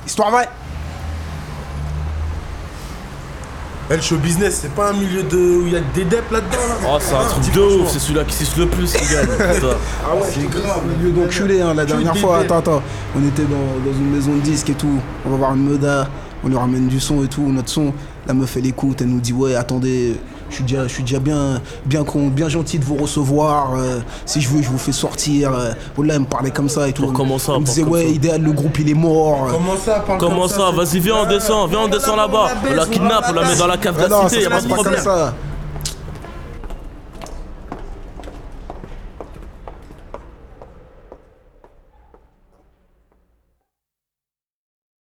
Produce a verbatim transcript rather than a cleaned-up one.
Histoire vraie. Eh, le show business, c'est pas un milieu de... où il y a que des deps là-dedans là. Oh, c'est un truc de ouf, c'est celui-là qui suce le plus qui gagne. Ah ouais, C'est grave, milieu d'enculé, hein. La dernière des fois, deps. attends, attends, on était dans, dans une maison de disques et tout, on va voir une Meda, on lui ramène du son et tout, notre son, la meuf elle écoute, elle nous dit ouais attendez, je suis déjà, je suis déjà bien, bien, con, bien gentil de vous recevoir, euh, si je veux je vous fais sortir, euh, oh là elle me parlait comme ça et tout. Pour comment ça, Elle me pour disait comme ouais ça. idéal le groupe il est mort. Comment ça, parle Comment comme ça? Vas-y, viens, on descend, viens, on descend là-bas. On la kidnappe, on la met dans la cave de Ah non, la ça cité, se y'a pas passe de pas comme problème. ça.